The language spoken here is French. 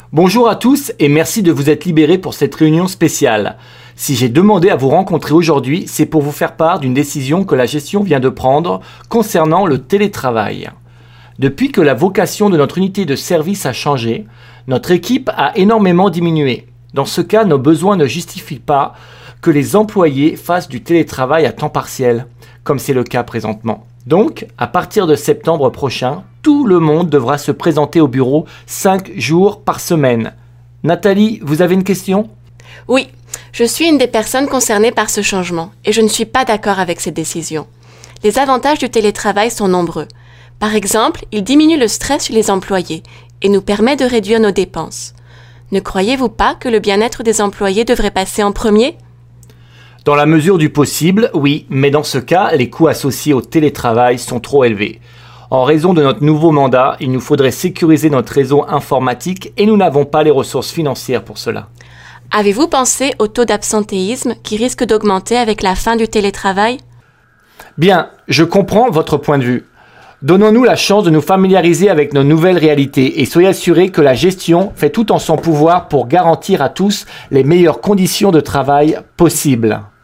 Bonjour à tous et merci de vous être libérés pour cette réunion spéciale. Si j'ai demandé à vous rencontrer aujourd'hui, c'est pour vous faire part d'une décision que la gestion vient de prendre concernant le télétravail. Depuis que la vocation de notre unité de service a changé, notre équipe a énormément diminué. Dans ce cas, nos besoins ne justifient pas que les employés fassent du télétravail à temps partiel, comme c'est le cas présentement. Donc, à partir de septembre prochain, tout le monde devra se présenter au bureau 5 jours par semaine. Nathalie, vous avez une question ? Oui, je suis une des personnes concernées par ce changement et je ne suis pas d'accord avec cette décision. Les avantages du télétravail sont nombreux. Par exemple, il diminue le stress chez les employés et nous permet de réduire nos dépenses. Ne croyez-vous pas que le bien-être des employés devrait passer en premier ? Dans la mesure du possible, oui, mais dans ce cas, les coûts associés au télétravail sont trop élevés. En raison de notre nouveau mandat, il nous faudrait sécuriser notre réseau informatique et nous n'avons pas les ressources financières pour cela. Avez-vous pensé au taux d'absentéisme qui risque d'augmenter avec la fin du télétravail ? Bien, je comprends votre point de vue. Donnons-nous la chance de nous familiariser avec nos nouvelles réalités et soyez assurés que la gestion fait tout en son pouvoir pour garantir à tous les meilleures conditions de travail possibles.